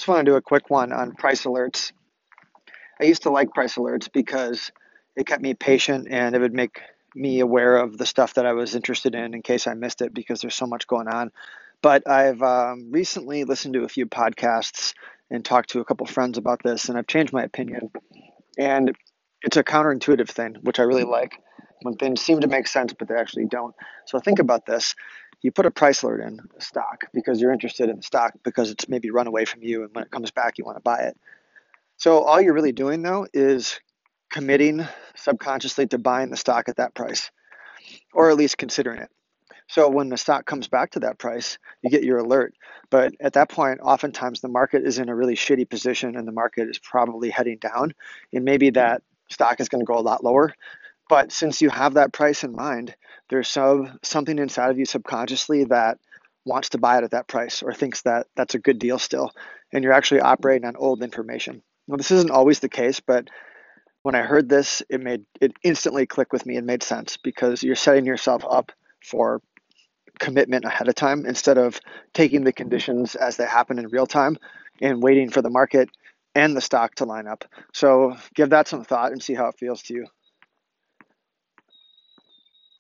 want to do a quick one on price alerts. I used to like price alerts because it kept me patient and it would make me aware of the stuff that I was interested in case I missed it because there's so much going on. But I've recently listened to a few podcasts and talked to a couple friends about this, and I've changed my opinion. And it's a counterintuitive thing, which I really like when things seem to make sense, but they actually don't. So think about this. You put a price alert in a stock because you're interested in the stock because it's maybe run away from you, and when it comes back, you want to buy it. So all you're really doing though is committing subconsciously to buying the stock at that price, or at least considering it. So when the stock comes back to that price, you get your alert. But at that point, oftentimes the market is in a really shitty position and the market is probably heading down. And maybe that stock is going to go a lot lower. But since you have that price in mind, there's something inside of you subconsciously that wants to buy it at that price or thinks that that's a good deal still. And you're actually operating on old information. Well, this isn't always the case, but when I heard this, it instantly click with me and made sense because you're setting yourself up for commitment ahead of time instead of taking the conditions as they happen in real time and waiting for the market and the stock to line up. So give that some thought and see how it feels to you.